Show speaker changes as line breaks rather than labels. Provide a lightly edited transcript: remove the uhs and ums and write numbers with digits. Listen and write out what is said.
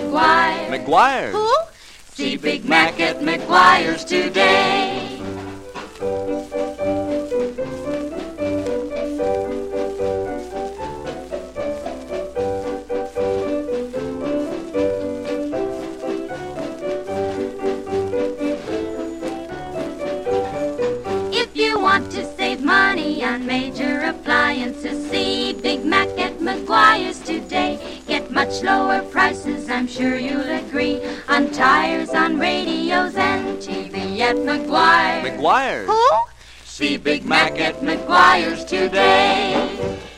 McGuire.
McGuire.
Who? See Big Mac at McGuire's today. If you want to save money on major appliances, see Big Mac at McGuire's today. Get much lower prices, I'm sure you'll agree, on tires, on radios, and TV at McGuire.
McGuire.
Who? See Big Mac at McGuire's today.